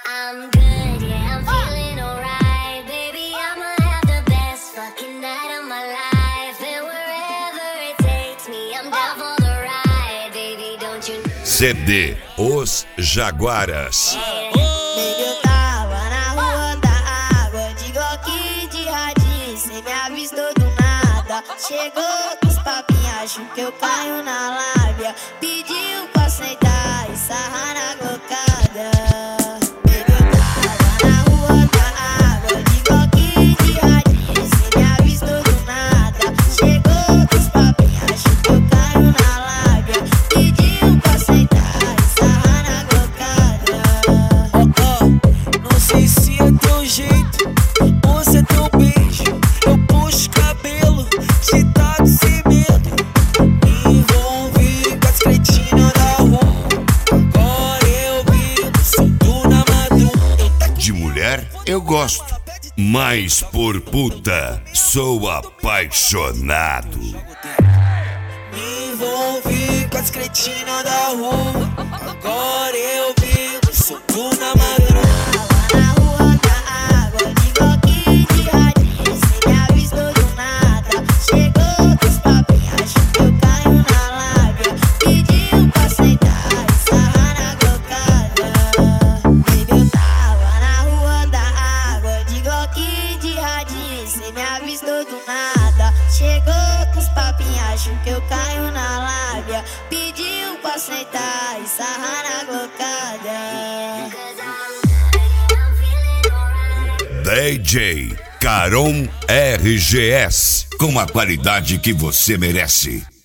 I'm good, yeah, I'm feeling alright. Baby, I'ma have the best fucking night of my life. And wherever it takes me, I'm down for the ride. Baby, don't you know? CD Os Jaguaras. Baby, eu tava na rua da água, de Glock, de radinho, cê me avistou do nada. Chegou com os papinhos, acho que eu caio na lábia. Pediu pra sentar e sarrar na glocada. Baby, eu tava na rua da água, de Glock, de radinho, cê me avistou do nada. Chegou com os papinhos, acho que eu caio na lábia. Pediu pra sentar e sarrar na glocada. Não sei se é teu jeito ou se é teu beijo. Eu puxo o cabelo, te taco sem medo. Me envolvi com as cretinas da rua. Agora eu vivo solto na madruga. De mulher eu gosto, mas por puta sou apaixonado. Me envolvi com as cretinas da rua. Agora eu vivo solto na madruga. Na rua da água, de Glock, de radinho, cê me avistou do nada. Chegou com os papinhos, acho que eu caio na lábia. Pediu pra sentar e sarrar na glocada. Baby, eu tava na rua da água, de Glock, de radinho, cê me avistou do nada. Chegou com os papinhos, acho que eu caio na lábia. Pediu pra sentar e sarrar na glocada. DJ Caron RGS, com a qualidade que você merece.